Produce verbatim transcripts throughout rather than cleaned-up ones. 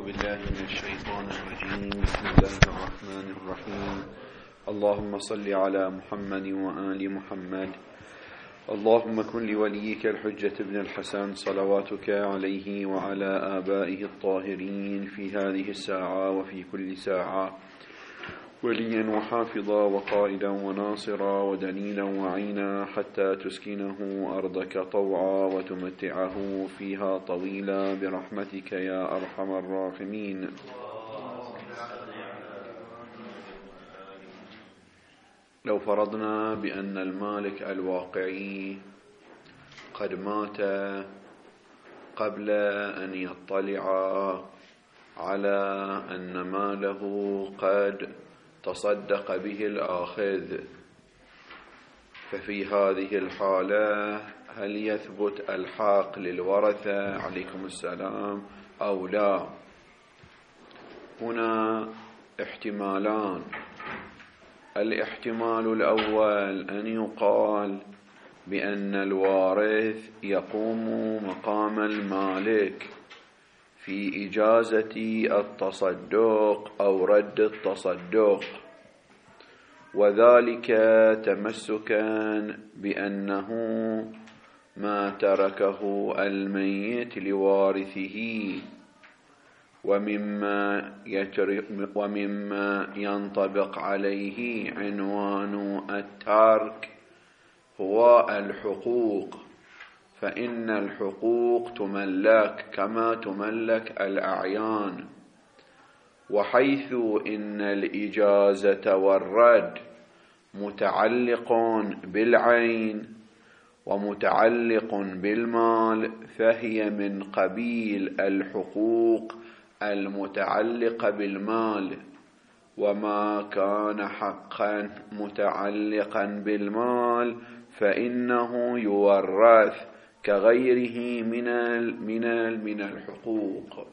أعوذ بالله من الشيطان الرجيم. بسم الله الرحمن الرحيم. اللهم صل على محمد وآل محمد. اللهم كن لوليك الحجة ابن الحسن صلواتك عليه وعلى آبائه الطاهرين في هذه الساعة وفي كل ساعة وليا وحافظا وقائدا وناصرا ودليلا وعينا حتى تسكنه أرضك طوعا وتمتعه فيها طويلا برحمتك يا أرحم الراحمين. لو فرضنا بأن المالك الواقعي قد مات قبل أن يطلع على أن ماله قد تصدق به الآخذ، ففي هذه الحالة هل يثبت الحق للورثة عليكم السلام أو لا؟ هنا احتمالان. الاحتمال الأول أن يقال بأن الوارث يقوم مقام المالك في إجازة التصدق أو رد التصدق، وذلك تمسكا بأنه ما تركه الميت لوارثه، ومما, ومما ينطبق عليه عنوان الترك هو الحقوق، فإن الحقوق تملك كما تملك الأعيان، وحيث إن الإجازة والرد متعلق بالعين ومتعلق بالمال، فهي من قبيل الحقوق المتعلقة بالمال، وما كان حقا متعلقا بالمال فإنه يورث كغيره من من من الحقوق.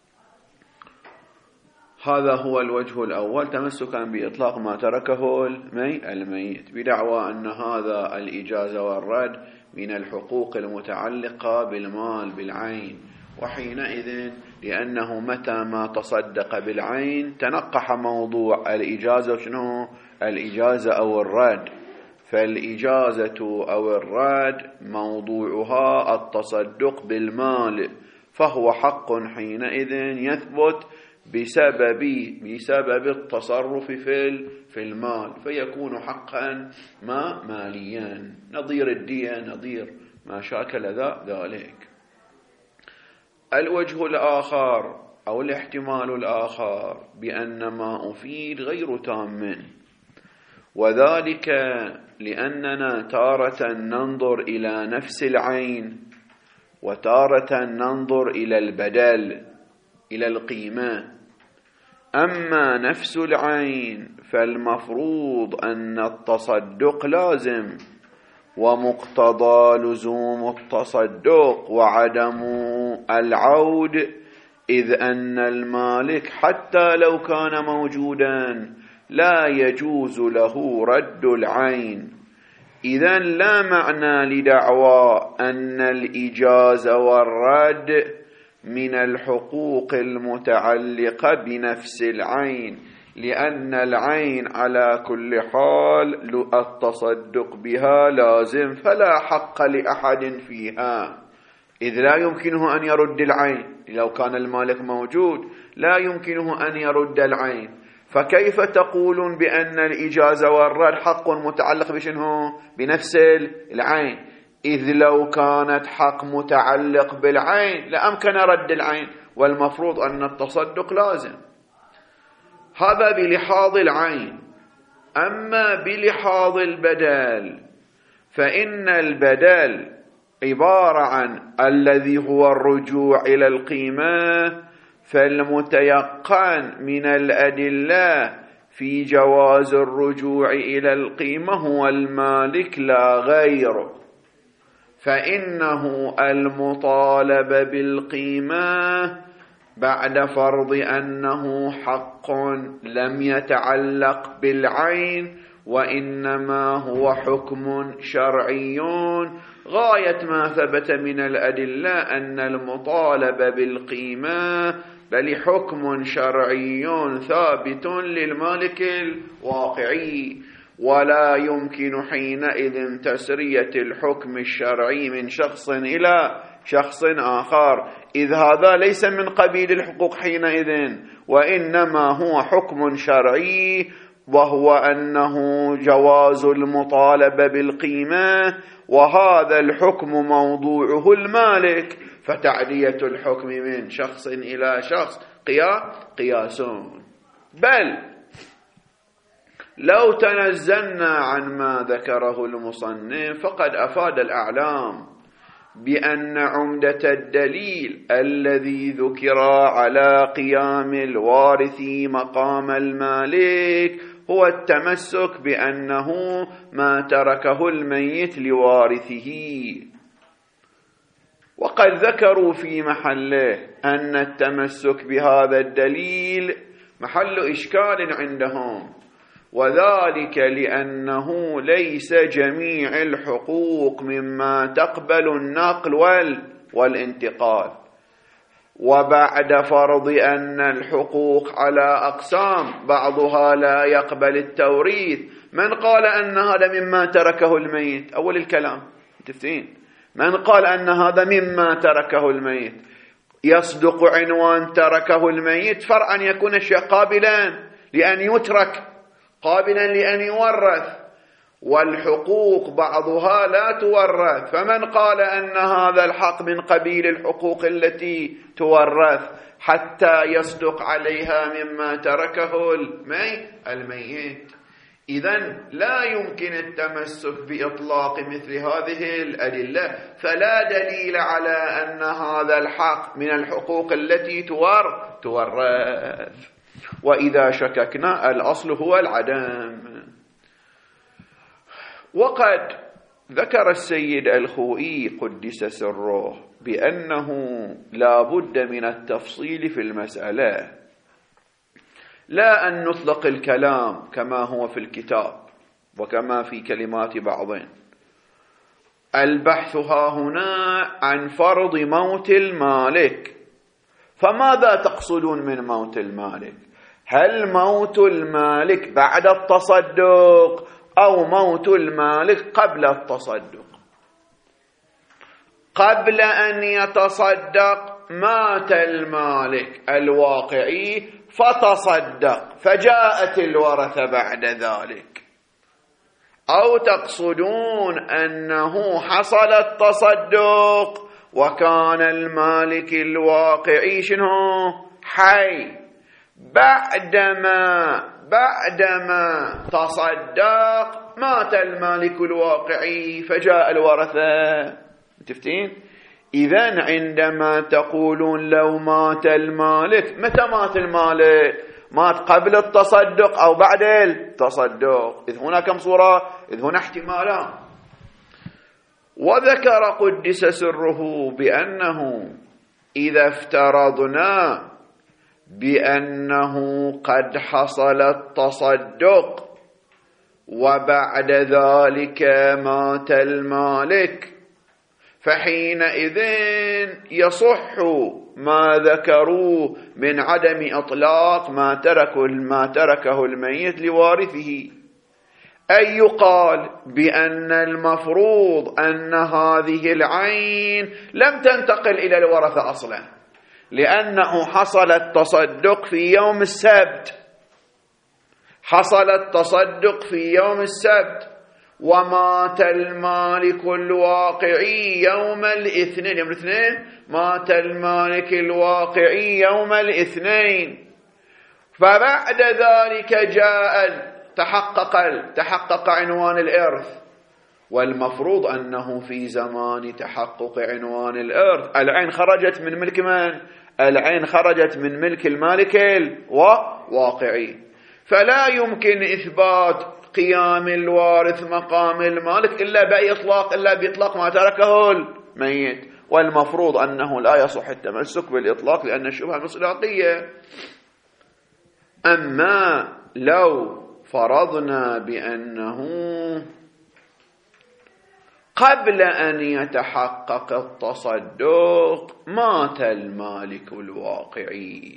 هذا هو الوجه الأول، تمسكا بإطلاق ما تركه الميت بدعوى أن هذا الإجازة والرد من الحقوق المتعلقة بالمال بالعين، وحينئذ لأنه متى ما تصدق بالعين تنقح موضوع الإجازة شنو؟ الإجازة أو الرد، فالإجازة أو الرد موضوعها التصدق بالمال، فهو حق حينئذ يثبت بسبب بسبب التصرف في في المال، فيكون حقا ما ماليا نظير الدية، نظير ما شاكل ذلك. الوجه الآخر أو الاحتمال الآخر بأن ما أفيد غير تام، وذلك لأننا تارة ننظر إلى نفس العين وتارة ننظر إلى البدل إلى القيمة. أما نفس العين فالمفروض أن التصدق لازم، ومقتضى لزوم التصدق وعدم العود، إذ أن المالك حتى لو كان موجودا لا يجوز له رد العين. إذن لا معنى لدعوى أن الإجازة والرد من الحقوق المتعلقة بنفس العين، لأن العين على كل حال التصدق بها لازم، فلا حق لأحد فيها، إذ لا يمكنه أن يرد العين. لو كان المالك موجود لا يمكنه أن يرد العين، فكيف تقولون بأن الإجازة والرد حق متعلق بشنه؟ بنفس العين، إذ لو كانت حق متعلق بالعين لأمكن رد العين، والمفروض أن التصدق لازم. هذا بلحاظ العين. أما بلحاظ البدل فإن البدل عبارة عن الذي هو الرجوع إلى القيمة، فالمتيقن من الأدلة في جواز الرجوع إلى القيمة هو المالك لا غير، فإنه المطالب بالقيمة بعد فرض أنه حق لم يتعلق بالعين، وإنما هو حكم شرعي غاية ما ثبت من الأدلة أن المطالب بالقيمة بل حكم شرعي ثابت للمالك الواقعي، ولا يمكن حينئذ تسرية الحكم الشرعي من شخص إلى شخص آخر، إذ هذا ليس من قبيل الحقوق حينئذ، وإنما هو حكم شرعي، وهو أنه جواز المطالبة بالقيمة، وهذا الحكم موضوعه المالك، فتعدية الحكم من شخص إلى شخص قياس. بل لو تنزلنا عن ما ذكره المصنف فقد أفاد الأعلام بأن عمدة الدليل الذي ذكر على قيام الوارث مقام المالك هو التمسك بأنه ما تركه الميت لوارثه. وقد ذكروا في محله أن التمسك بهذا الدليل محل إشكال عندهم، وذلك لأنه ليس جميع الحقوق مما تقبل النقل والانتقال، وبعد فرض أن الحقوق على أقسام بعضها لا يقبل التوريث، من قال أن هذا مما تركه الميت؟ أول الكلام تفتين، من قال أن هذا مما تركه الميت؟ يصدق عنوان تركه الميت فرع أن يكون الشيء قابلا لأن يترك، قابلا لأن يورث، والحقوق بعضها لا تورث، فمن قال أن هذا الحق من قبيل الحقوق التي تورث حتى يصدق عليها مما تركه الميت؟ إذن لا يمكن التمسك بإطلاق مثل هذه الأدلة، فلا دليل على أن هذا الحق من الحقوق التي تورث. وإذا شككنا الأصل هو العدم. وقد ذكر السيد الخوئي قدس سره بأنه لا بد من التفصيل في المسألة، لا أن نطلق الكلام كما هو في الكتاب وكما في كلمات بعضهم. البحث ها هنا عن فرض موت المالك، فماذا تقصدون من موت المالك؟ هل موت المالك بعد التصدق أو موت المالك قبل التصدق؟ قبل أن يتصدق مات المالك الواقعي فتصدق فجاءت الورثة بعد ذلك، أو تقصدون أنه حصل التصدق وكان المالك الواقعي شنو؟ حي، بعدما بعدما تصدق مات المالك الواقعي فجاء الورثة. تفتين؟ إذن عندما تقولون لو مات المالك، متى مات المالك؟ مات قبل التصدق أو بعد التصدق؟ إذ هنا كم صورة؟ إذ هنا احتمالان. وذكر قدس سره بأنه إذا افترضنا بأنه قد حصل التصدق وبعد ذلك مات المالك، فحينئذ يصح ما ذكروه من عدم إطلاق ما تركه ما تركه الميت لوارثه، أي يقال بأن المفروض أن هذه العين لم تنتقل إلى الورثة أصلا، لأنه حصل التصدق في يوم السبت، حصل التصدق في يوم السبت، ومات المالك الواقعي يوم الاثنين، يوم الاثنين مات المالك الواقعي يوم الاثنين، فبعد ذلك جاء تحقق تحقق عنوان الإرث، والمفروض أنه في زمان تحقق عنوان الإرث العين خرجت من ملك من؟ العين خرجت من ملك المالك الواقعي، فلا يمكن إثبات قيام الوارث مقام المالك إلا بإطلاق إلا بإطلاق ما تركه الميت، والمفروض أنه لا يصح التمسك بالإطلاق لأن الشبهة مصداقية. أما لو فرضنا بأنه قبل أن يتحقق التصدق مات المالك الواقعي.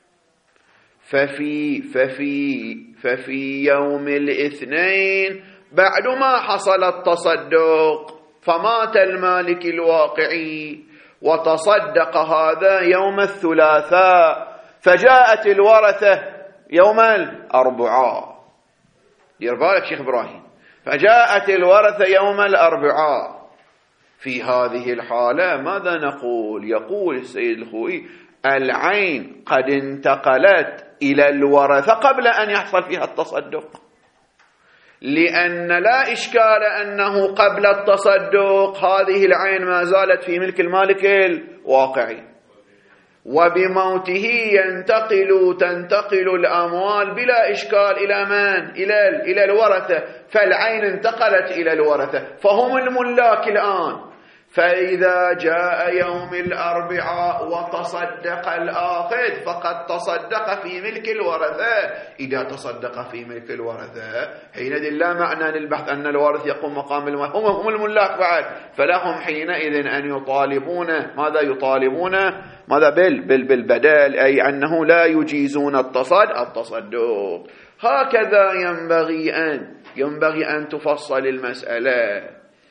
ففي, ففي, ففي يوم الاثنين بعد ما حصل التصدق فمات المالك الواقعي، وتصدق هذا يوم الثلاثاء، فجاءت الورثة يوم الأربعاء. دير بالك شيخ إبراهيم، فجاءت الورثة يوم الأربعاء. في هذه الحالة ماذا نقول؟ يقول السيد الخوئي: العين قد انتقلت إلى الورثة قبل أن يحصل فيها التصدق، لأن لا إشكال أنه قبل التصدق هذه العين ما زالت في ملك المالك الواقعي، وبموته ينتقل تنتقل الأموال بلا إشكال إلى من؟ إلى إلى الورثة، فالعين انتقلت إلى الورثة فهم الملاك الآن. فإذا جاء يوم الأربعاء وتصدق الآخذ فقد تصدق في ملك الورثة. إذا تصدق في ملك الورثة حينئذ لا معنى للبحث أن الوارث يقوم مقام المال، هم هم الملاك بعد، فلهم حينئذ أن يطالبون ماذا يطالبون ماذا بال بال بالبدل، أي أنه لا يجيزون التصد التصدق. هكذا ينبغي أن ينبغي أن تفصل المسألة.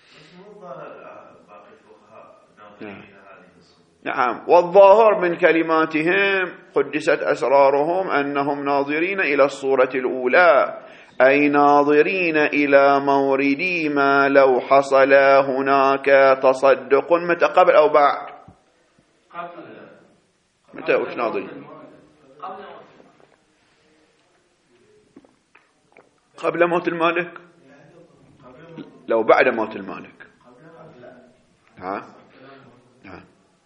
نعم، والظاهر من كلماتهم قدست أسرارهم أنهم ناظرين إلى الصورة الأولى، أي ناظرين إلى مورد ما لو حصل هناك تصدق متى قبل أو بعد؟ قبل. متى وش ناظرين؟ قبل موت المالك؟ لو بعد موت المالك. ها؟ نعم.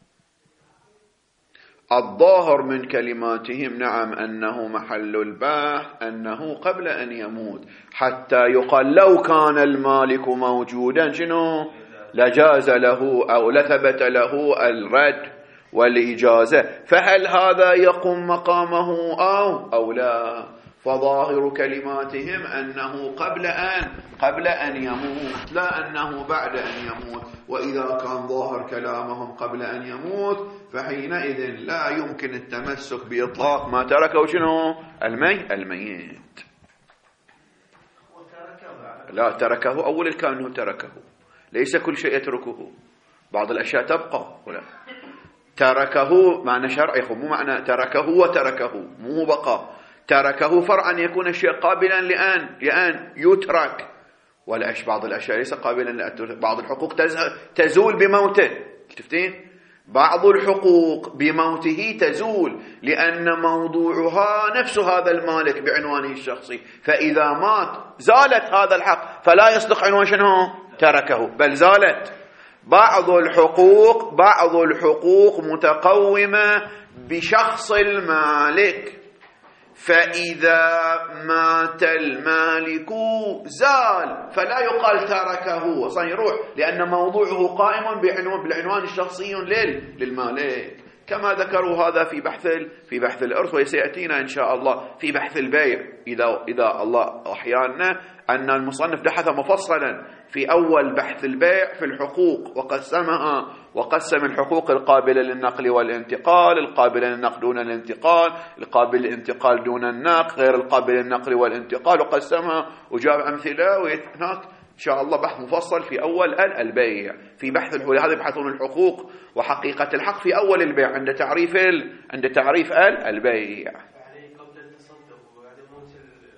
الظاهر من كلماتهم نعم أنه محل البحث أنه قبل أن يموت، حتى يقال لو كان المالك موجودا شنو لجاز له أو لثبت له الرد والإجازة، فهل هذا يقوم مقامه أو أو لا؟ فظاهر كلماتهم أنه قبل أن قبل أن يموت، لا أنه بعد أن يموت. وإذا كان ظاهر كلامهم قبل أن يموت فحينئذ لا يمكن التمسك بإطلاق ما تركه شنو المي الميت. لا تركه أول الكون تركه، ليس كل شيء يتركه، بعض الأشياء تبقى. ولا تركه معنى شرعي، مو معنى تركه وتركه مو بقى. تركه فرعا يكون الشيء قابلا لأن لأن يترك، ولا بعض الأشياء ليس قابلا لأن بعض الحقوق تزول بموته. شفتين؟ بعض الحقوق بموته تزول لأن موضوعها نفس هذا المالك بعنوانه الشخصي، فإذا مات زالت هذا الحق، فلا يصدق عنوان شنو تركه، بل زالت. بعض الحقوق بعض الحقوق متقومة بشخص المالك، فإذا مات المالك زال، فلا يقال تركه أصلا يروح، لأن موضوعه قائم بالعنوان الشخصي للمالك، كما ذكروا هذا في بحث في بحث الإرث، وسيأتينا إن شاء الله في بحث البيع إذا إذا الله أحيانا أن المصنف بحث مفصلا في أول بحث البيع في الحقوق، وقسمها وقسم الحقوق القابلة للنقل والانتقال، القابلة للنقل دون الانتقال، القابل للانتقال دون النقل، غير القابل للنقل والانتقال، وقسمها وجاب أمثلة. وهناك إن شاء الله بحث مفصل في أول البيع في بحث الحقوق. هذا يبحثون الحقوق وحقيقة الحق في أول البيع عند تعريف ال... عند تعريف البيع. قبل التصدق وبعد الموت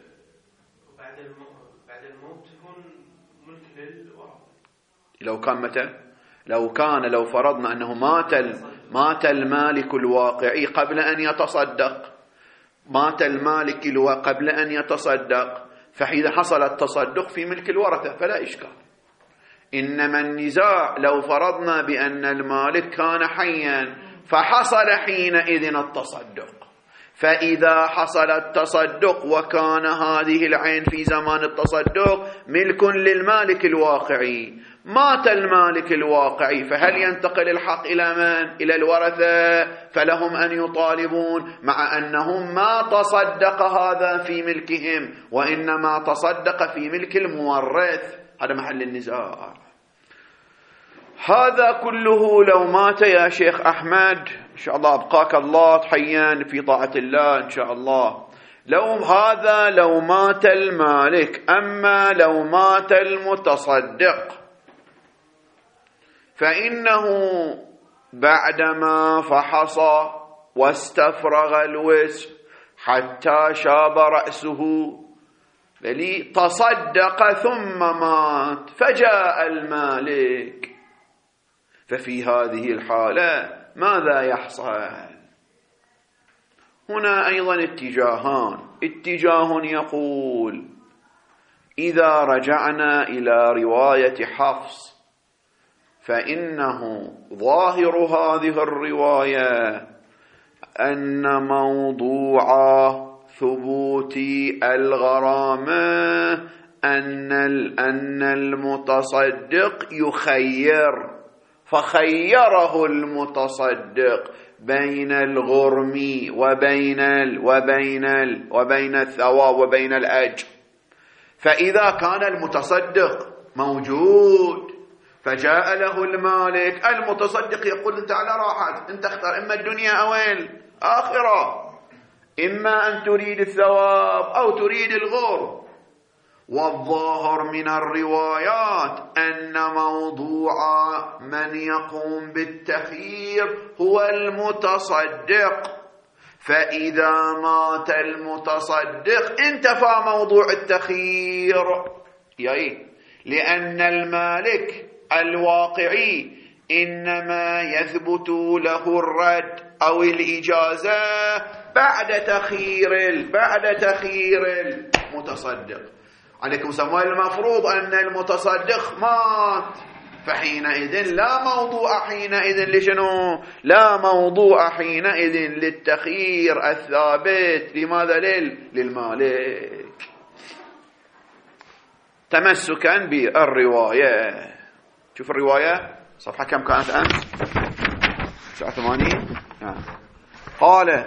وبعد الموت بعد الموت تكون ملك للورثة. لو كان متى؟ لو كان لو فرضنا أنه مات مات المالك الواقعي قبل أن يتصدق، مات المالك قبل أن يتصدق، فإذا حصل التصدق في ملك الورثة فلا إشكال. إنما النزاع لو فرضنا بأن المالك كان حيا فحصل حينئذ التصدق، فإذا حصل التصدق وكان هذه العين في زمان التصدق ملك للمالك الواقعي، مات المالك الواقعي، فهل ينتقل الحق إلى من؟ إلى الورثة، فلهم أن يطالبون، مع أنهم ما تصدق هذا في ملكهم وإنما تصدق في ملك المورث. هذا محل النزاع. هذا كله لو مات يا شيخ أحمد إن شاء الله أبقاك الله حيا في طاعة الله إن شاء الله، لو هذا لو مات المالك. أما لو مات المتصدق فإنه بعدما فحص واستفرغ الوسع حتى شاب رأسه بل تصدق ثم مات فجاء المالك، ففي هذه الحالة ماذا يحصل؟ هنا أيضا اتجاهان. اتجاه يقول إذا رجعنا إلى رواية حفص فإنه ظاهر هذه الرواية أن موضوع ثبوت الغرامة أن أن المتصدق يخير، فخيره المتصدق بين الغرم وبين ال وبين ال وبين الثواب وبين الأجر. فإذا كان المتصدق موجود فجاء له المالك، المتصدق يقول أنت على راحت، أنت اختار إما الدنيا أو الآخرة، إما أن تريد الثواب أو تريد الغرم. والظاهر من الروايات أن موضوع من يقوم بالتخيير هو المتصدق، فإذا مات المتصدق انتفى موضوع التخيير، يعني لأن المالك الواقعي إنما يثبت له الرد أو الإجازة بعد تخيير بعد تخيير المتصدق. عليكم سماه المفروض أن المتصدق مات، فحينئذ لا موضوع حينئذ لشنو؟ لا موضوع حينئذ للتخيير الثابت. لماذا؟ للمالك، تمسكا بالرواية. شوف الرواية صفحة كم كانت أمس؟ تسعة وثمانين. قال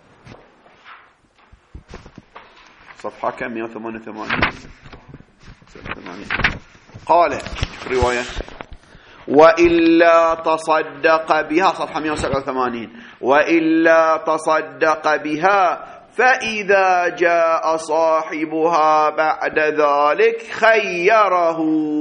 صفحة كم؟ مئة وثمانية وثمانين. قال رواية وإلا تصدق بها، صفحة مئة وسبعة وثمانين، وإلا تصدق بها فإذا جاء صاحبها بعد ذلك خيره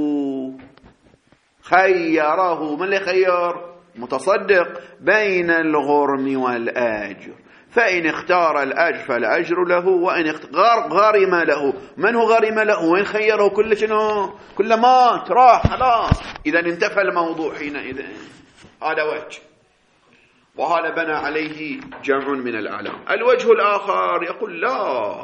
خيره من اللي خير؟ متصدق بين الغرم والأجر، فإن اختار الأجر فالأجر له، وإن اختار غرم له. من هو غرم له؟ وإن خيره كل شنو؟ كل مات راح خلاص، إذا انتفى الموضوع حينئذ. هذا وجه، وهذا بنى عليه جمع من الأعلام. الوجه الآخر يقول لا،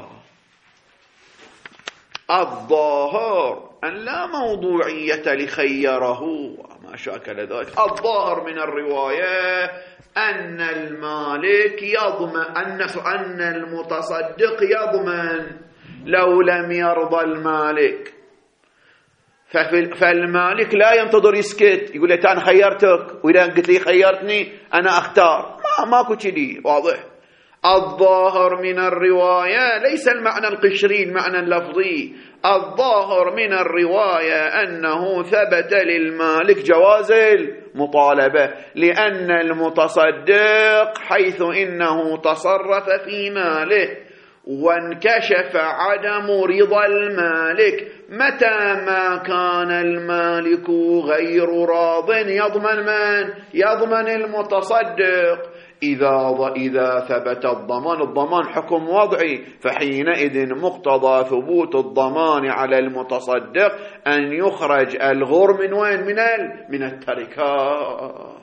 الظاهر أن لا موضوعية لخيره وما شاكل ذلك. الظاهر من الرواية أن المالك يضمن أن أن المتصدق يضمن لو لم يرضى المالك، فالمالك لا ينتظر يسكت يقول لي أنا خيرتك وإذا قلت لي خيرتني أنا أختار، ما ماكو كذي. واضح؟ الظاهر من الرواية ليس المعنى القشري، المعنى اللفظي. الظاهر من الرواية أنه ثبت للمالك جواز المطالبة، لأن المتصدق حيث إنه تصرف في ماله وانكشف عدم رضا المالك، متى ما كان المالك غير راض يضمن من؟ يضمن المتصدق. إذا إذا ثبت الضمان، الضمان حكم وضعي، فحينئذ مقتضى ثبوت الضمان على المتصدق أن يخرج الغر من وين؟ من ال من التركات.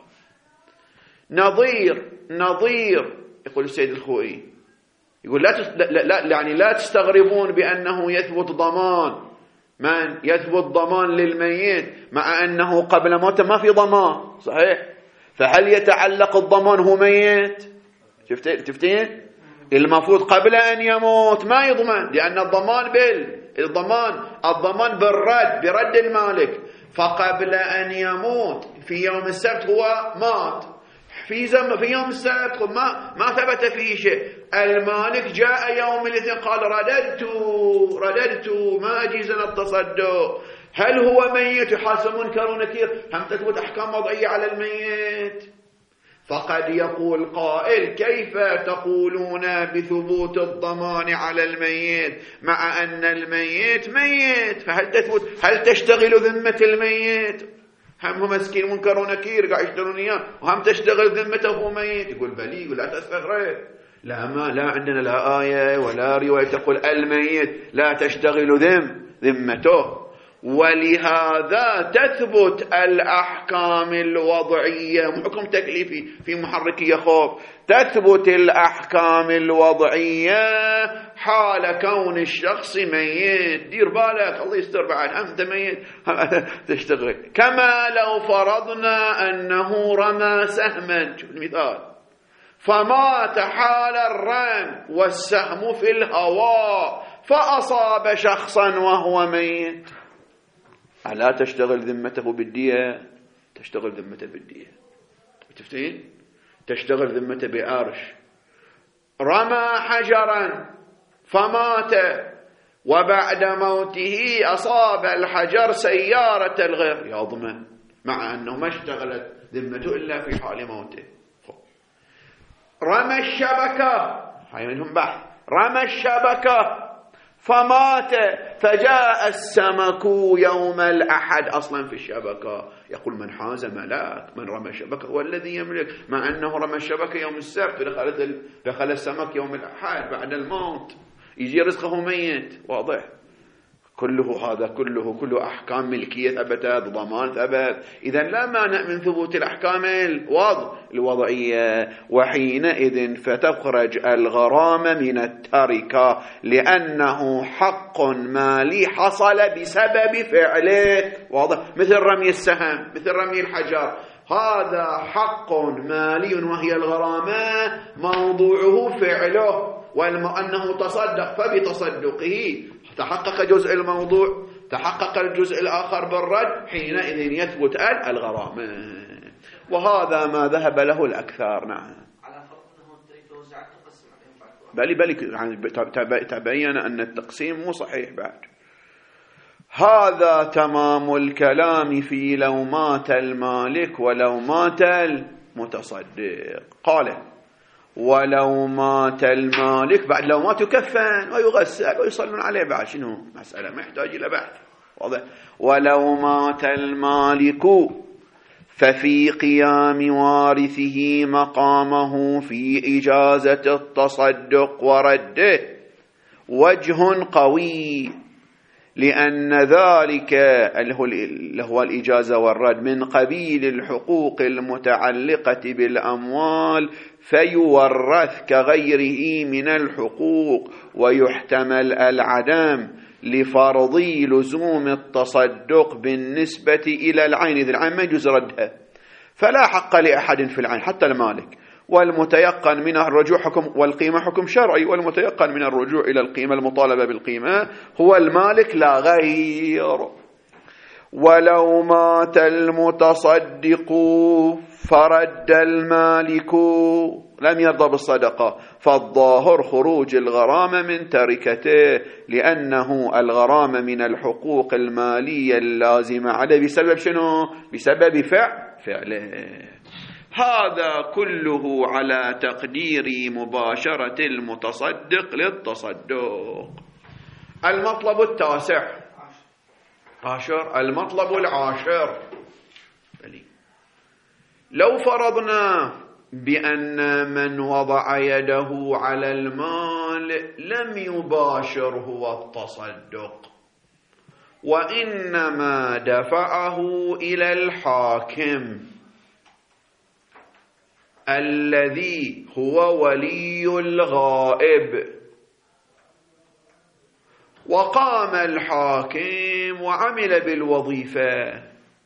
نظير نظير يقول السيد الخوئي، يقول لا, تست... لا, لا يعني لا تستغربون بأنه يثبت ضمان من يثبت ضمان للميت مع أنه قبل موته ما في ضمان، صحيح؟ فهل يتعلق الضمان هو ميت؟ شفتين؟ المفروض قبل أن يموت ما يضمن، لأن الضمان بال الضمان الضمان بالرد برد المالك، فقبل أن يموت في يوم السبت هو مات، في زم في يوم السبت ما ما ثبت فيه شيء. المالك جاء يوم الاثنين قال رددت رددت ما أجيزنا التصدق، هل هو ميت يحاسب منكر ونكير؟ هم تثبت أحكام وضعية على الميت. فقد يقول قائل كيف تقولون بثبوت الضمان على الميت مع أن الميت ميت؟ فهل تثبت هل تشتغل ذمة الميت؟ هم هو مسكين منكر ونكير قاعد يشتغلون إياه وهم تشتغل ذمته وهو ميت. يقول بلي، يقول لا تستغرب، لا ما لا عندنا لا آية ولا رواية تقول الميت لا تشتغل ذم ذمته. ولهذا تثبت الأحكام الوضعية، حكم تكليفي في محركية خوف، تثبت الأحكام الوضعية حال كون الشخص ميت. دير بالك، الله يستر بعد، أنت ميت تشتغل. كما لو فرضنا أنه رمى سهما، شوف المثال، فمات حال الرمي والسهم في الهواء فأصاب شخصا وهو ميت، ألا تشتغل ذمته بالدية؟ تشتغل ذمته بالدية. تفتين؟ تشتغل ذمته بأرش. رمى حجرا فمات وبعد موته أصاب الحجر سيارة الغير، يضمن مع أنه ما اشتغلت ذمته إلا في حال موته. رمى الشبكة، هاي منهم بحث، رمى الشبكة فمات فجاء السمك يوم الأحد، أصلا في الشبكة. يقول من حاز ملاك، من رمى الشبكة هو الذي يملك، مع أنه رمى الشبكة يوم السبت ودخل دخل السمك يوم الأحد بعد الموت، يجي رزقه ميت. واضح؟ كله هذا كله كله أحكام ملكية ثبتت، ضمان ثبت. إذن لا مانع من ثبوت الأحكام الوضع الوضعية. وحينئذ فتخرج الغرامة من التركة لأنه حق مالي حصل بسبب فعله. واضح؟ مثل رمي السهم، مثل رمي الحجر، هذا حق مالي وهي الغرامة، موضوعه فعله، وأنه تصدق فبتصدقه تحقق جزء الموضوع، تحقق الجزء الآخر بالرد، حينئذ يثبت الغرامة. وهذا ما ذهب له الأكثر. نعم، على فرض أنه يتوزع تقسم عليهم بل بعد بل يعني تبين أن التقسيم مو صحيح بعد. هذا تمام الكلام في لو مات المالك ولو مات المتصدق. قال ولو مات المالك، بعد لو مات يكفن ويغسل ويصلون عليه بعد، شنو مسألة محتاج إلى بحث. واضح؟ ولو مات المالك ففي قيام وارثه مقامه في إجازة التصدق ورده وجه قوي، لأن ذلك اللي هو الإجازة والرد من قبيل الحقوق المتعلقة بالأموال، فيورث كغيره من الحقوق، ويحتمل العدم لفرضي لزوم التصدق بالنسبة إلى العين، إذ العين ما يجوز ردها، فلا حق لأحد في العين حتى المالك. والمتيقن من الرجوع حكم، والقيمة حكم شرعي، والمتيقن من الرجوع إلى القيمة المطالبة بالقيمة هو المالك لا غير. ولو مات المتصدق فرد المالك لم يرضى بالصدقة، فالظاهر خروج الغرامة من تركته، لأنه الغرامة من الحقوق المالية اللازمة عليه بسبب شنو؟ بسبب فعل فعله. هذا كله على تقدير مباشرة المتصدق للتصدق. المطلب التاسع عشر، المطلب العاشر، لو فرضنا بأن من وضع يده على المال لم يباشر هو التصدق، وإنما دفعه إلى الحاكم الذي هو ولي الغائب، وقام الحاكم وعمل بالوظيفة،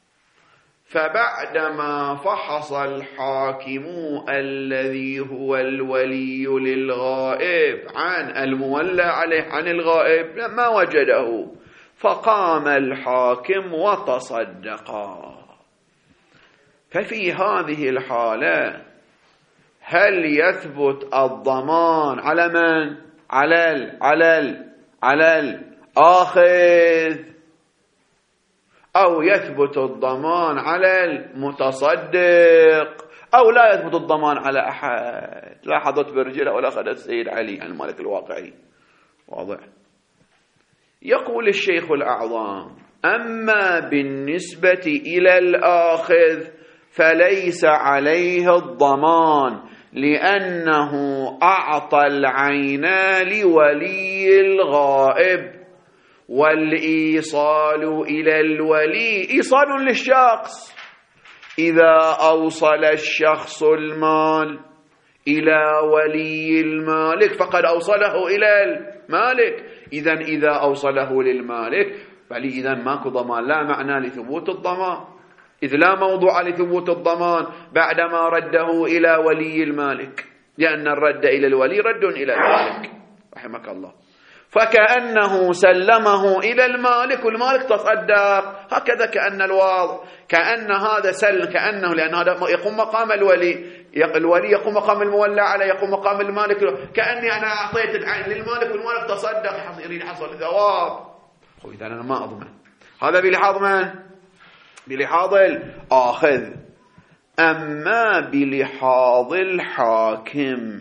فبعدما فحص الحاكم الذي هو الولي للغائب عن المولى عليه عن الغائب ما وجده، فقام الحاكم وتصدقا. ففي هذه الحالة هل يثبت الضمان على من؟ على ال على ال على الآخذ أو يثبت الضمان على المتصدق أو لا يثبت الضمان على أحد. لاحظت برجلة ولا أخذت السيد علي عن المالك الواقعي. واضح. يقول الشيخ الأعظم: أما بالنسبة إلى الآخذ فليس عليه الضمان، لأنه أعطى العين لولي الغائب، والإيصال إلى الولي إيصال للشخص. إذا أوصل الشخص المال إلى ولي المالك فقد أوصله إلى المالك. إذن إذا أوصله للمالك فإذا ماكو ضمان، لا معنى لثبوت الضمان، إذ لا موضوع لثبوت الضمان بعدما رده إلى ولي المالك، لأن الرد إلى الولي رد إلى المالك رحمك الله. فكأنه سلمه إلى المالك والمالك تصدق. هكذا كأن الواضح، كأن هذا سلم، كأنه لأن هذا يقوم مقام الولي، الولي يقوم مقام المولى عليه، يقوم مقام المالك. كأني أنا أعطيت العين للمالك والمالك تصدق يريد حصل ثواب. إذا أنا ما أضمن. هذا بلحاظ من؟ بلحاظ الآخذ. أما بلحاظ الحاكم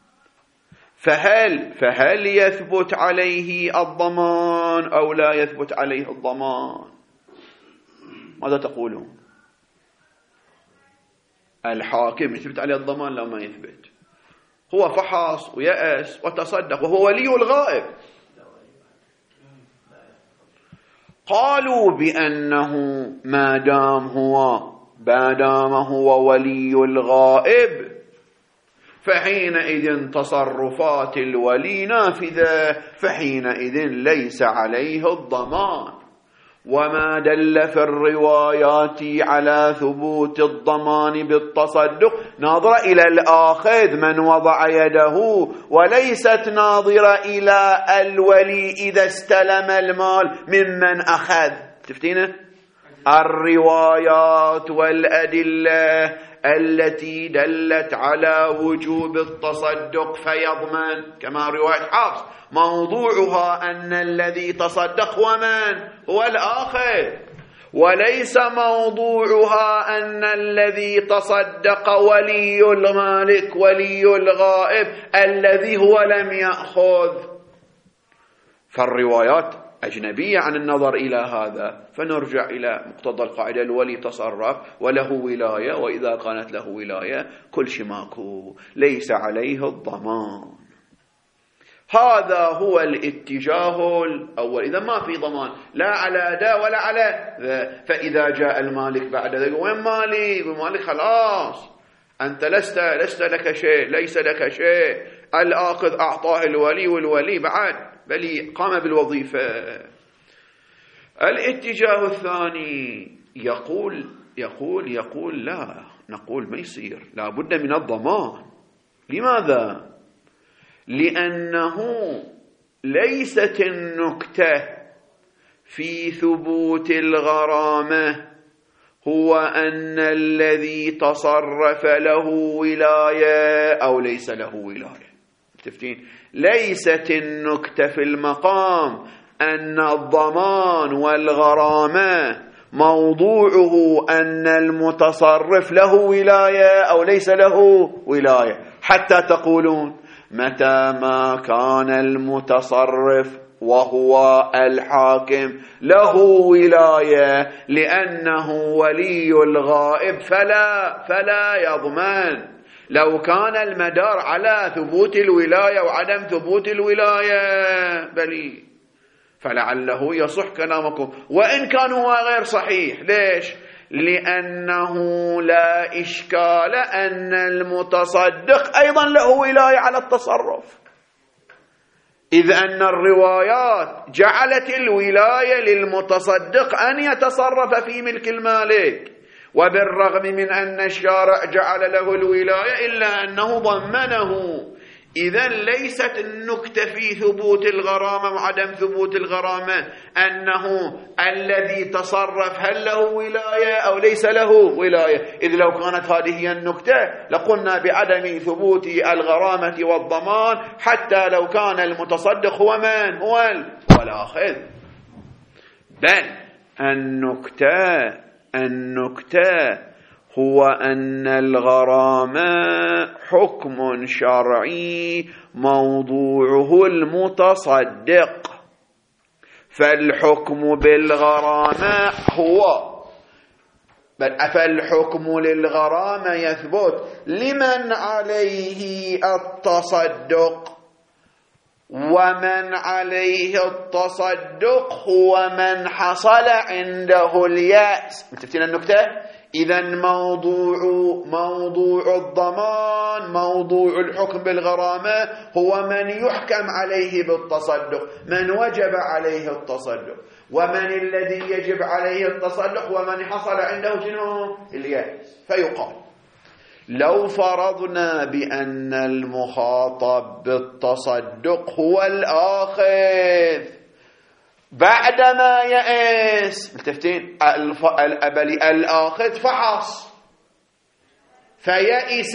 فهل فهل يثبت عليه الضمان أو لا يثبت عليه الضمان؟ ماذا تقولون؟ الحاكم يثبت عليه الضمان لو ما يثبت؟ هو فحص ويأس وتصدق وهو ولي الغائب. قالوا بأنه ما دام هو ما دام هو ولي الغائب فحينئذ تصرفات الولي نافذة، فحينئذ ليس عليه الضمان. وما دل في الروايات على ثبوت الضمان بالتصدق ناظرة إلى الآخذ من وضع يده، وليست ناظرة إلى الولي إذا استلم المال ممن أخذ. تفتينه الروايات والأدلة التي دلت على وجوب التصدق فيضمن، كما رواية حفص موضوعها أن الذي تصدق هو من؟ هو الآخذ، وليس موضوعها أن الذي تصدق ولي المالك ولي الغائب الذي هو لم يأخذ. فالروايات أجنبية عن النظر إلى هذا، فنرجع إلى مقتضى القاعدة: الولي تصرف وله ولاية، وإذا كانت له ولاية كل شيء ماكو، ليس عليه الضمان. هذا هو الاتجاه الأول. إذا ما في ضمان لا على دا ولا على ذا، فإذا جاء المالك بعد ذلك وين مالي؟ يقول مالك خلاص أنت لست لست لك شيء، ليس لك شيء. الآخذ أعطاه الولي والولي بعد بل قام بالوظيفة. الاتجاه الثاني يقول يقول يقول لا، نقول ما يصير، لا بد من الضمان. لماذا؟ لأنه ليست النكتة في ثبوت الغرامة هو أن الذي تصرف له ولاية أو ليس له ولاية. تفتين؟ ليست النكتة في المقام أن الضمان والغرامة موضوعه أن المتصرف له ولاية أو ليس له ولاية، حتى تقولون متى ما كان المتصرف وهو الحاكم له ولاية لأنه ولي الغائب فلا فلا يضمن. لو كان المدار على ثبوت الولاية وعدم ثبوت الولاية بلي فلعله يصح كلامكم، وإن كان هو غير صحيح. ليش؟ لأنه لا إشكال أن المتصدق أيضا له ولاية على التصرف، إذ أن الروايات جعلت الولاية للمتصدق أن يتصرف في ملك المالك، وبالرغم من أن الشارع جعل له الولاية إلا أنه ضمنه. إذن ليست النكتة في ثبوت الغرامة وعدم ثبوت الغرامة أنه الذي تصرف هل له ولاية أو ليس له ولاية، إذ لو كانت هذه هي النكتة لقلنا بعدم ثبوت الغرامة والضمان حتى لو كان المتصدق هو من؟ هو الآخذ. بل النكتة النكتة هو أن الغرامة حكم شرعي موضوعه المتصدق، فالحكم بالغرامة هو فالحكم للغرامة يثبت لمن عليه التصدق، ومن عليه التصدق هو من حصل عنده اليأس. متفقين النكتة؟ إذن موضوع موضوع الضمان، موضوع الحكم بالغرامة هو من يحكم عليه بالتصدق، من وجب عليه التصدق، ومن الذي يجب عليه التصدق ومن حصل عنده شنو؟ اليأس. فيقال لو فرضنا بأن المخاطب بالتصدق هو الآخذ بعدما يئس، ملتفتين الأبلي الآخذ فحص فيئس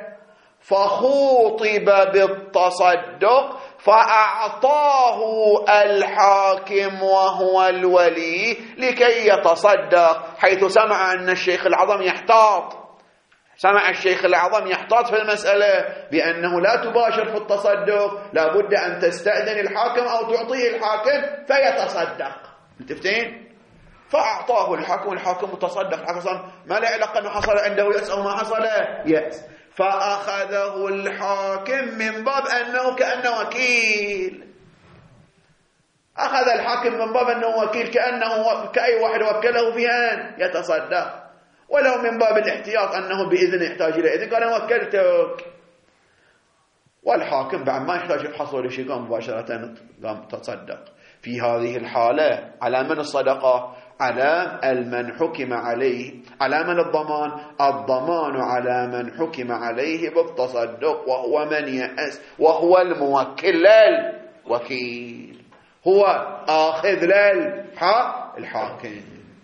فخوطب بالتصدق فأعطاه الحاكم وهو الولي لكي يتصدق، حيث سمع أن الشيخ العظم يحتاط سمع الشيخ الأعظم يحتاط في المسألة بأنه لا تباشر في التصدق، لا بد أن تستأذن الحاكم أو تعطيه الحاكم فيتصدق. متفتين؟ فأعطاه الحاكم، الحاكم تصدق، الحاكم ما له علاقة أنه حصل عنده يأس أو ما حصل يأس، فأخذه الحاكم من باب أنه كأنه وكيل، أخذ الحاكم من باب أنه وكيل كأنه كأي واحد وكله في أن يتصدق، ولو من باب الاحتياط أنه بإذن يحتاج إلى إذن قال أنا وكلتك، والحاكم بعد ما يحتاج يفحص ولا شيء قام مباشرة قام تصدق. في هذه الحالة على من الصدقة؟ على المن حكم عليه. على من الضمان؟ الضمان على من حكم عليه بالتصدق وهو من يأس، وهو الموكل للوكيل، هو آخذ للحق الحاكم.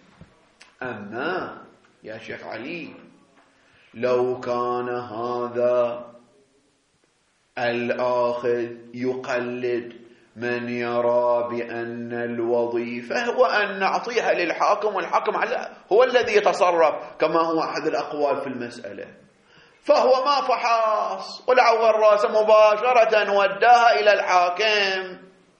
أما يا شيخ علي لو كان هذا الآخذ يقلد من يرى بأن الوظيفة هو أن نعطيها للحاكم والحاكم هو الذي يتصرف كما هو أحد الأقوال في المسألة، فهو ما فحص والعور راسه مباشرة وداها إلى الحاكم،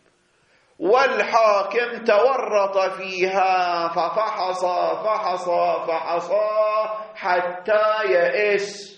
والحاكم تورط فيها ففحص فحص فحص حتى يئس،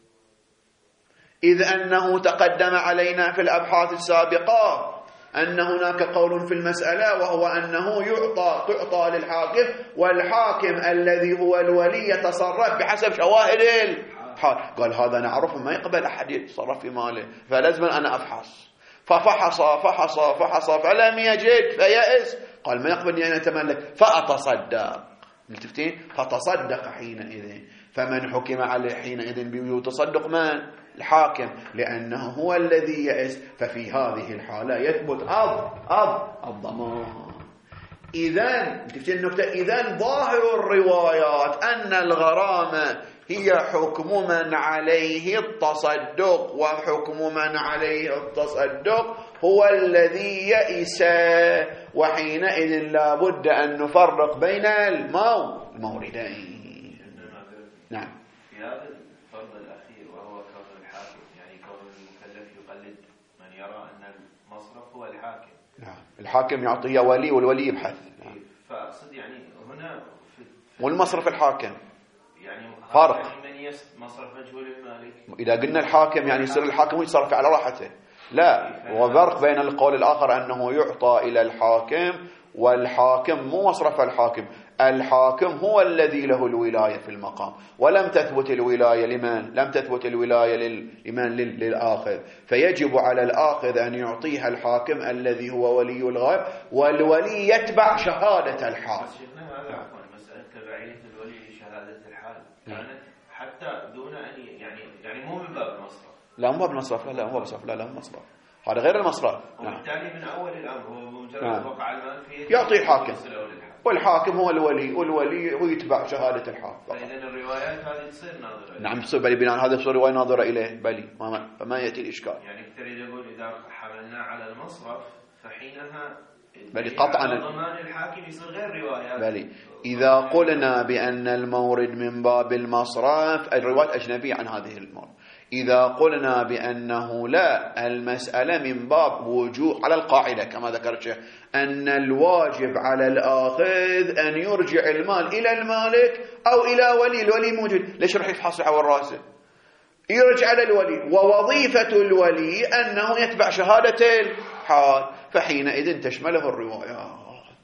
إذ أنه تقدم علينا في الأبحاث السابقة أن هناك قول في المسألة وهو أنه يعطى تعطى للحاكم، والحاكم الذي هو الولي يتصرف بحسب شواهد الحال. قال هذا نعرفه ما يقبل أحد يتصرف في ماله، فلازم أنا أفحص. ففحص فحص فحص فلم يجد فيأس، قال ما يقبل أن يتملك فأتصدق. ملتفتين؟ فتصدق حينئذ، فمن حكم عليه حينئذ بتصدق من؟ الحاكم، لأنه هو الذي يأس، ففي هذه الحالة يثبت أض أض الضمان. إذن ملتفتين النكتة؟ إذن ظاهر الروايات أن الغرامة هي حكم من عليه التصدق، وحكم من عليه التصدق هو الذي يئس، وحينئذ لا بد أن نفرق بين الموردين. نعم. في هذا الفرض الأخير وهو كون الحاكم، يعني كون المكلف يقلد من يرى أن المصرف هو الحاكم. نعم. الحاكم يعطيه ولي والولي يبحث. نعم. فأقصد يعني هنا في والمصرف الحاكم يعني فرق. يعني من مصرف مجهول المالك. إذا قلنا الحاكم يعني يصير الحاكم يتصرف على راحته، لا، وفرق بين القول الآخر أنه يعطى إلى الحاكم، والحاكم مو مصرف الحاكم، الحاكم هو الذي له الولاية في المقام، ولم تثبت الولاية لمن؟ لم تثبت الولاية لمن؟ للآخذ، فيجب على الآخذ أن يعطيها الحاكم الذي هو ولي الغائب، والولي يتبع شهادة الحال. مسألة تبعية الولي لشهادة الحال كانت حتى دون أن يعني يعني مو من باب المصرف. لا مو باب المصرف، لا لا مو مصرف، لا لا مصرف، هذا غير المصرف. وبالتالي من أول الأمر هو بمجرد وقع المال فيه يعطي الحاكم، والحاكم هو الولي، والولي هو يتبع شهادة الحال. فإذا الروايات هذه تصير ناظرة. نعم تصير، بل بناء هذا تصير رواية ناظرة إليه، بل فما يأتي الإشكال. يعني تريد أقول إذا حملنا على المصرف فحينها بل قطعا ضمان الحاكم يصير غير روايات. بل إذا قلنا بأن المورد من باب المصرف، الروايات أجنبية عن هذه المورد. إذا قلنا بأنه لا، المسألة من باب وجوب على القاعدة كما ذكر الشيخ أن الواجب على الآخذ أن يرجع المال إلى المالك أو إلى ولي. الولي موجود، ليش رح يفحص على الراسل؟ يرجع على الولي، ووظيفة الولي أنه يتبع شهادة الحال، فحينئذ تشمله الروايات.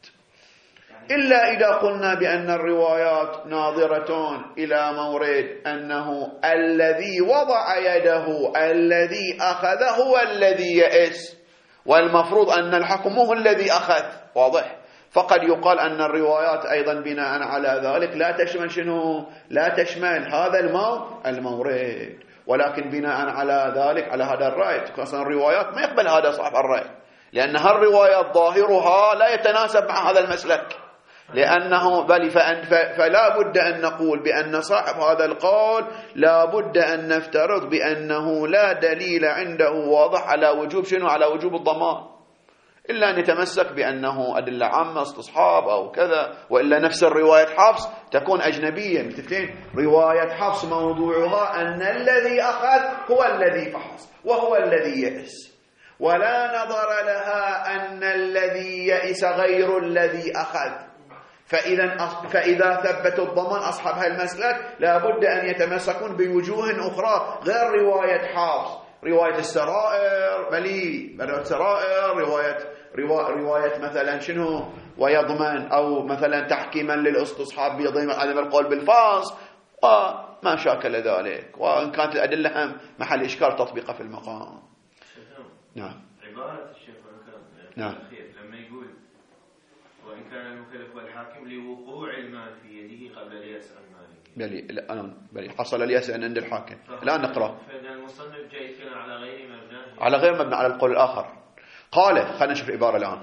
إلا إذا قلنا بأن الروايات ناظرة إلى مورد أنه الذي وضع يده الذي أخذ هو الذي يئس، والمفروض أن الحكم هو الذي أخذ، واضح؟ فقد يقال أن الروايات أيضا بناء على ذلك لا تشمل شنو؟ لا تشمل هذا المورد، ولكن بناء على ذلك على هذا الرأي أصلا الروايات ما يقبل هذا صاحب الرأي، لأن هالروايات ظاهرها لا يتناسب مع هذا المسلك، لأنه بل فلا بد أن نقول بأن صاحب هذا القول لا بد أن نفترض بأنه لا دليل عنده واضح على وجوب شنو؟ على وجوب الضمان، إلا أن يتمسك بأنه أدلة عامة استصحاب أو كذا، وإلا نفس الرواية حفص تكون أجنبية. متفقين؟ رواية حفص موضوعها أن الذي أخذ هو الذي فحص وهو الذي يئس، ولا نظر لها أن الذي يئس غير الذي أخذ. فإذا فإذا ثبتوا الضمان أصحاب هالمسلك لابد أن يتمسكون بوجوه أخرى غير رواية حفص، رواية السرائر، بلي رواية السرائر، رواية رواية مثلا شنو ويضمن، أو مثلا تحكيما للاستصحاب بيضمن عدم القول بالفاص وما شاكل ذلك، وإن كانت الأدلة هم محل إشكال تطبيقها في المقام. نعم. عبارة الشيخ نعم. لما يقول وإن كان المكلف والحاكم لوقوع المال في يده قبل اليأس عن ماله. بلي الآن بلي حصل اليأس عند الحاكم. الآن نقرأ. فإذا المصنف جاي يتكلم على غير مبنى. على غير مبنى على القول الآخر. قال خلينا نشوف العبارة الآن.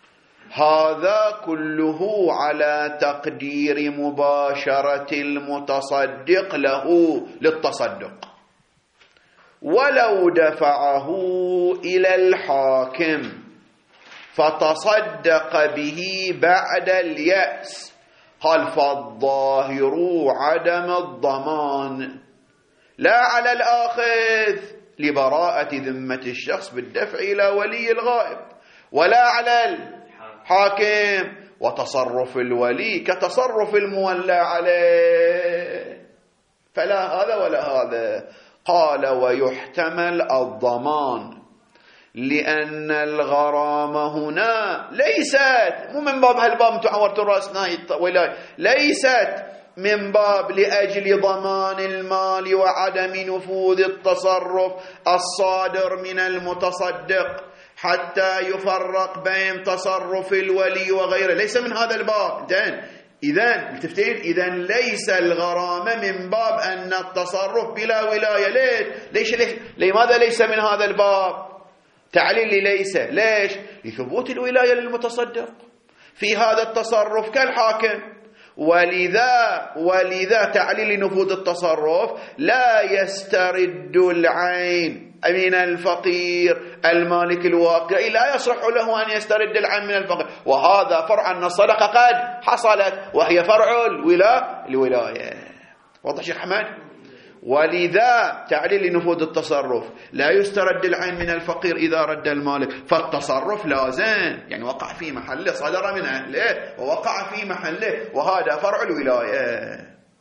هذا كله على تقدير مباشرة المتصدق له للتصدق، ولو دفعه إلى الحاكم فتصدق به بعد اليأس، قال فالظاهر عدم الضمان لا على الآخذ لبراءة ذمة الشخص بالدفع إلى ولي الغائب، ولا على الحاكم وتصرف الولي كتصرف المولى عليه، فلا هذا ولا هذا. قال ويحتمل الضمان لأن الغرامة هنا ليست مو من باب هالباب انتم عورتوا راسنا ولاي، ليست من باب لأجل ضمان المال وعدم نفوذ التصرف الصادر من المتصدق حتى يفرق بين تصرف الولي وغيره، ليس من هذا الباب. إذن التفتين إذن ليس الغرامة من باب أن التصرف بلا ولاية. ليش؟ ليش ليش لماذا ليس من هذا الباب؟ تعليل ليس، ليش؟ لثبوت الولاية للمتصدق في هذا التصرف كالحاكم، ولذا ولذا تعليل نفوذ التصرف لا يسترد العين من الفقير المالك الواقعي، لا يصح له أن يسترد العين من الفقير، وهذا فرع أن الصدقة قد حصلت وهي فرع الولاية. واضح شيخ حمد؟ ولذا تعليل نفوذ التصرف لا يسترد العين من الفقير إذا رد المالك، فالتصرف لازم يعني وقع في محله، صدر من أهله ووقع في محله، وهذا فرع الولاية.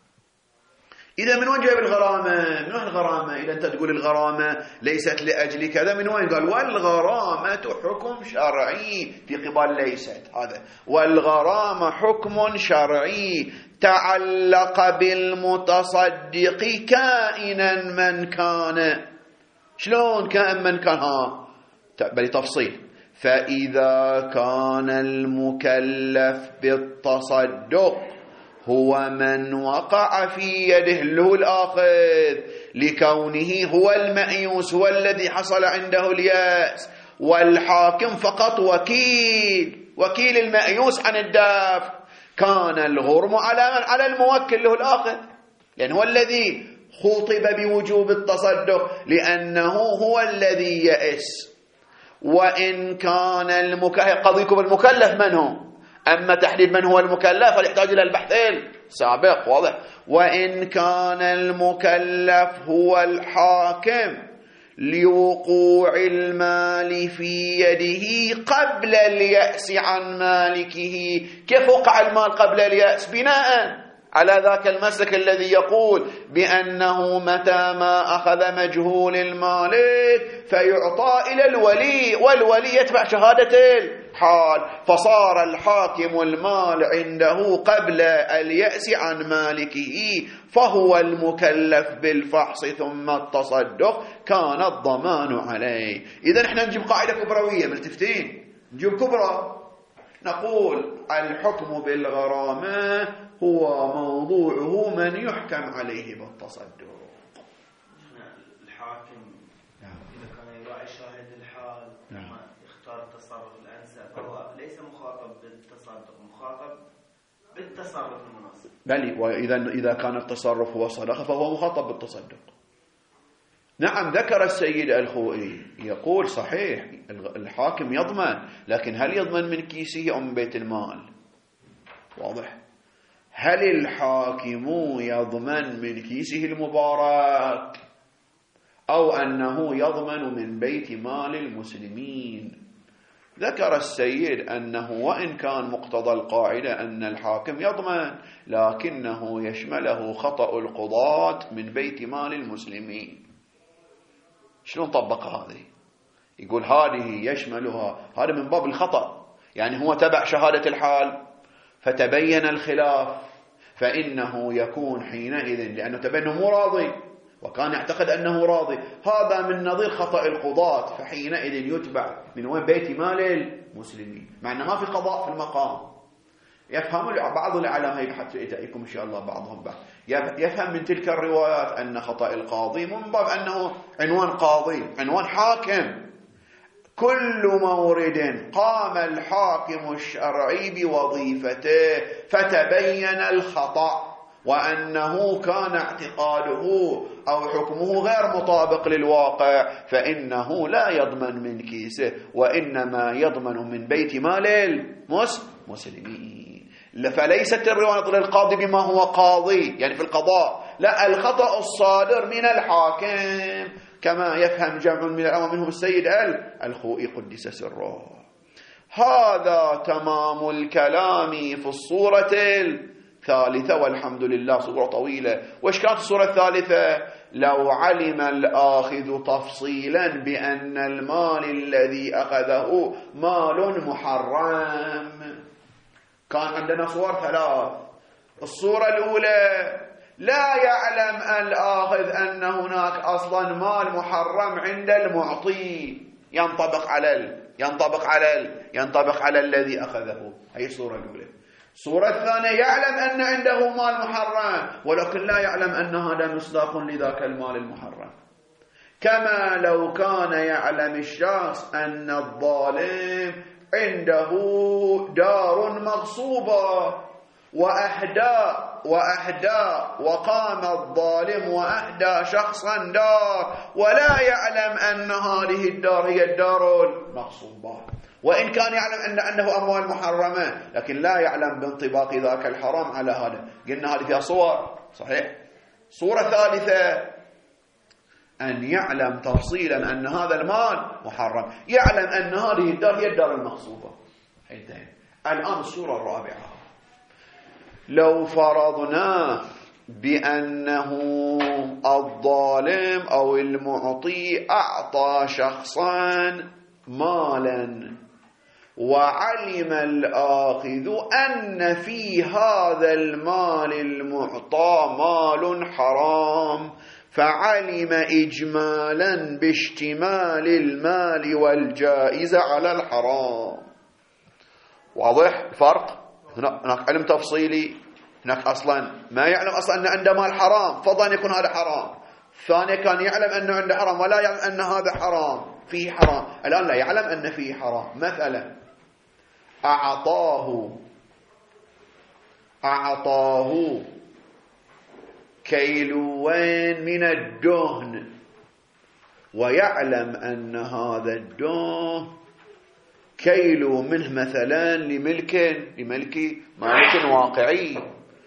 إذا من وين جايب الغرامة؟ من وين الغرامة؟ إذا أنت تقول الغرامة ليست لأجل كذا، من وين؟ قال والغرامة حكم شرعي في قبال ليست، هذا والغرامة حكم شرعي تعلق بالمتصدق كائنا من كان. شلون كائن من كان؟ ها بل تفصيل. فإذا كان المكلف بالتصدق هو من وقع في يده له الآخذ لكونه هو المأيوس، هو الذي حصل عنده اليأس، والحاكم فقط وكيل وكيل المأيوس عن الدافع، كان الغرم على على الموكل له الآخذ، لأن هو الذي خطب بوجوب التصدق لأنه هو الذي يئس، وإن كان المكلف، قضيكم المكلف من هو، أما تحديد من هو المكلف فيحتاج إلى البحث السابق. واضح. وإن كان المكلف هو الحاكم لوقوع المال في يده قبل اليأس عن مالكه. كيف وقع المال قبل اليأس؟ بناء على ذاك المسلك الذي يقول بأنه متى ما أخذ مجهول المالك فيعطى إلى الولي، والولي يتبع شهادة الحال، فصار الحاكم المال عنده قبل اليأس عن مالكه، فهو المكلف بالفحص ثم التصدق، كان الضمان عليه. إذن احنا نجيب قاعدة كبروية، ملتفتين نجيب كبرى، نقول الحكم بالغرامة هو موضوعه من يحكم عليه بالتصدق. الحاكم إذا كان يراعي شاهد الحال نعم. يختار التصرف الأنسب، فهو ليس مخاطب بالتصدق، مخاطب بالتصرف المناسب. بل وإذا إذا كان التصرف هو صدقة فهو مخاطب بالتصدق. نعم، ذكر السيد الخوئي يقول صحيح الحاكم يضمن، لكن هل يضمن من كيسه أم من بيت المال؟ واضح. هل الحاكم يضمن من كيسه المبارك أو أنه يضمن من بيت مال المسلمين؟ ذكر السيد أنه وإن كان مقتضى القاعدة أن الحاكم يضمن، لكنه يشمله خطأ القضاة من بيت مال المسلمين. شلون طبق هذه؟ يقول هذه يشملها، هذا من باب الخطأ، يعني هو تبع شهادة الحال فتبين الخلاف، فإنه يكون حينئذ لأنه تبين مو راضي وكان يعتقد أنه راضي، هذا من نظير خطأ القضاة، فحينئذ يتبع من وين؟ بيت مال المسلمين، مع أنه ما في قضاء في المقام. يفهم بعض العلماء حتى يأتيكم إن شاء الله بعضهم بعض يفهم من تلك الروايات أن خطأ القاضي من باب أنه عنوان قاضي، عنوان حاكم. كل مورد قام الحاكم الشرعي بوظيفته فتبين الخطأ وأنه كان اعتقاده أو حكمه غير مطابق للواقع، فإنه لا يضمن من كيسه، وإنما يضمن من بيت مال المسلمين. فليست الرواية للقاضي بما هو قاضي يعني في القضاء، لا، الخطأ الصادر من الحاكم كما يفهم جمع من العلماء منهم السيد الخوئي قدس سره. هذا تمام الكلام في الصورة الثالثة، والحمد لله صورة طويلة. وإيش كانت الصورة الثالثة؟ لو علم الآخذ تفصيلا بأن المال الذي أخذه مال محرم. كان عندنا صور ثلاث. الصورة الأولى لا يعلم الآخذ أن هناك أصلا مال محرم عند المعطي، ينطبق على ال... ينطبق على ال... ينطبق على الذي أخذه. هي الصورة الأولى. الصورة الثانية يعلم أن عنده مال محرم ولكن لا يعلم أن هذا مصداق لذاك المال المحرم، كما لو كان يعلم الشخص أن الظالم عنده دار مغصوبة وأهدى وأهدى وقام الظالم وأهدى شخصا دار، ولا يعلم أن هذه الدار هي الدار المغصوبة، وإن كان يعلم أن عنده أموال محرمة لكن لا يعلم بانطباق ذاك الحرام على هذا. قلنا هذه فيها صور صحيح. صورة ثالثة أن يعلم تفصيلا أن هذا المال محرم، يعلم أن هذه الدار هي الدار المغصوبة. الآن الصورة الرابعة، لو فرضنا بأنه الظالم أو المعطي أعطى شخصا مالا وعلم الآخذ أن في هذا المال المعطى مال حرام، فعلم إجمالا باشتمال المال والجائزة على الحرام. واضح الفرق؟ هناك علم تفصيلي، هناك أصلا ما يعلم أصلا أن عنده مال حرام، فضلا يكون هذا حرام. ثاني كان يعلم أنه عنده حرام ولا يعلم أن هذا حرام، فيه حرام. الآن لا يعلم أن فيه حرام. مثلا أعطاه أعطاه كيلوين من الدهن ويعلم أن هذا الدهن كيلو منه مثلا لملك لملك مالك واقعي،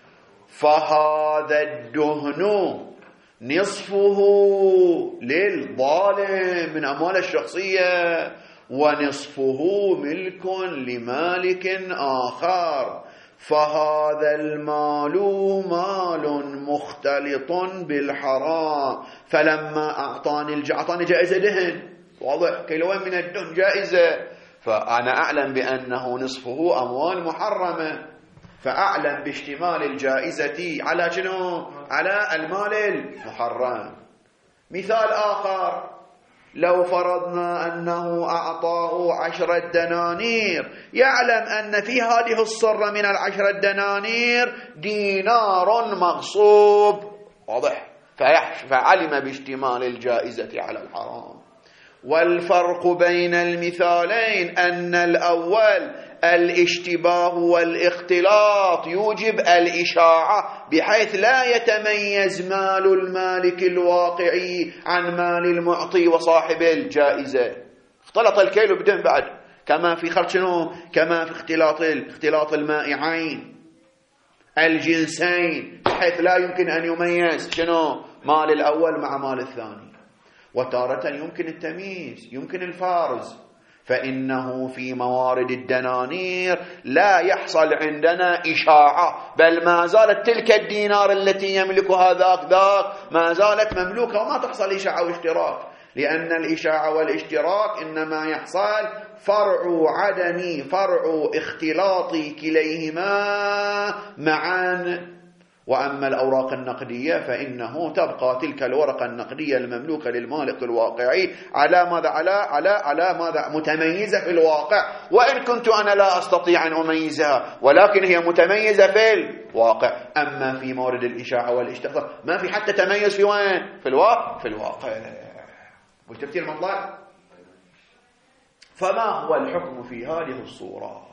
فهذا الدهن نصفه للظالم من أموال الشخصية ونصفه ملك لمالك آخر، فهذا المال مال مختلط بالحرام. فلما أعطاني أعطاني جائزة دهن، واضح، كيلوين من الدهن جائزة، فأنا أعلم بأنه نصفه أموال محرمة، فأعلم باشتمال الجائزة على شنو؟ على المال المحرم. مثال آخر، لو فرضنا أنه أعطاه عشرة دنانير، يعلم أن في هذه الصرة من العشرة دنانير دينار مغصوب، واضح، فعلم باشتمال الجائزة على الحرام. والفرق بين المثالين أن الأول الاشتباه والاختلاط يوجب الإشاعة، بحيث لا يتميز مال المالك الواقعي عن مال المعطي وصاحب الجائزة. اختلط الكيل بدهن بعد، كما في خلط شنو؟ كما في اختلاط اختلاط المائعين الجنسين، بحيث لا يمكن أن يميز شنو؟ مال الأول مع مال الثاني. وتارة يمكن التمييز، يمكن الفارز، فإنه في موارد الدنانير لا يحصل عندنا إشاعة، بل ما زالت تلك الدينار التي يملكها ذاك ذاك ما زالت مملوكة، وما تحصل إشاعة واشتراك، لأن الإشاعة والاشتراك إنما يحصل فرع عدم فرع اختلاط كليهما معا. وأما الأوراق النقدية فإنه تبقى تلك الورقة النقدية المملوكة للمالك الواقعي على ماذا؟ على على على ماذا؟ متميزة في الواقع، وإن كنت أنا لا أستطيع أن أميزها، ولكن هي متميزة في الواقع. أما في مورد الإشاعة والاشتراك ما في حتى تميز في وين؟ في الواقع في الواقع. مش تفسير مطلع؟ فما هو الحكم في هذه الصورة؟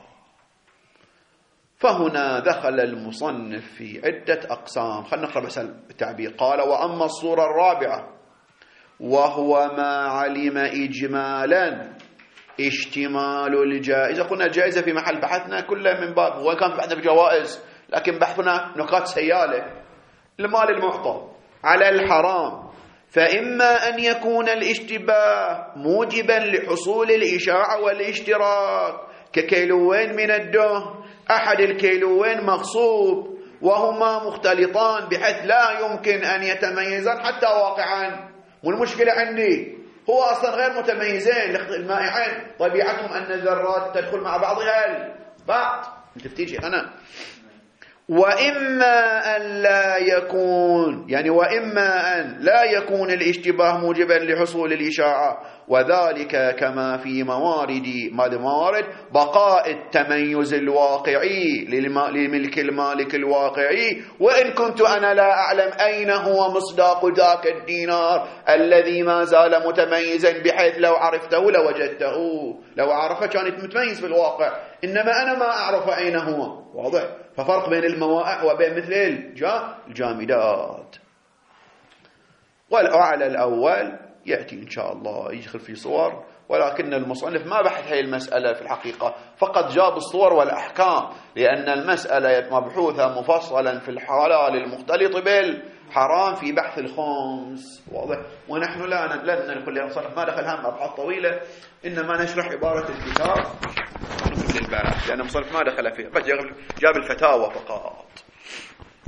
فهنا دخل المصنف في عدة أقسام. خلنا نقرأ بس التعبير. قال: وأما الصورة الرابعة وهو ما علم إجمالا اشتمال الجائزة. قلنا الجائزة في محل بحثنا كله من باب، وإن كان بحثنا بجوائز، لكن بحثنا نقاط سيالة. المال المعطى على الحرام، فإما أن يكون الاشتباه موجبا لحصول الإشاعة والاشتراك، ككيلوين من الدهن، أحد الكيلوين مغصوب وهما مختلطان بحيث لا يمكن أن يتميزان حتى واقعا. والمشكلة عندي هو أصلا غير متميزين، المائعين طبيعتهم أن الذرات تدخل مع بعضها البعض. تفتيجي أنا. وإما أن لا يكون، يعني وإما أن لا يكون الاشتباه موجبا لحصول الإشاعة، وذلك كما في موارد ماذا موارد بقاء التميز الواقعي لملك المالك الواقعي، وإن كنت أنا لا أعلم أين هو مصداق ذاك الدينار الذي ما زال متميزا، بحيث لو عرفته لوجدته، لو عرفه كانت متميز في الواقع، إنما أنا ما أعرف أين هو. واضح؟ ففرق بين الموائع وبين مثل الجامدات. والأعلى الأول يأتي إن شاء الله يدخل في صور، ولكن المصنف ما بحث هذه المسألة في الحقيقة، فقط جاب الصور والأحكام، لأن المسألة مبحوثة مفصلا في الحلال المختلط بالحرام في بحث الخمس. واضح؟ ونحن لا لن ندخل، المصنف ما دخل هم أبحاث طويلة، إنما نشرح عبارة الكتاب للبحث، لأن المصنف ما دخل فيه، بس جاب الفتاوى فقط.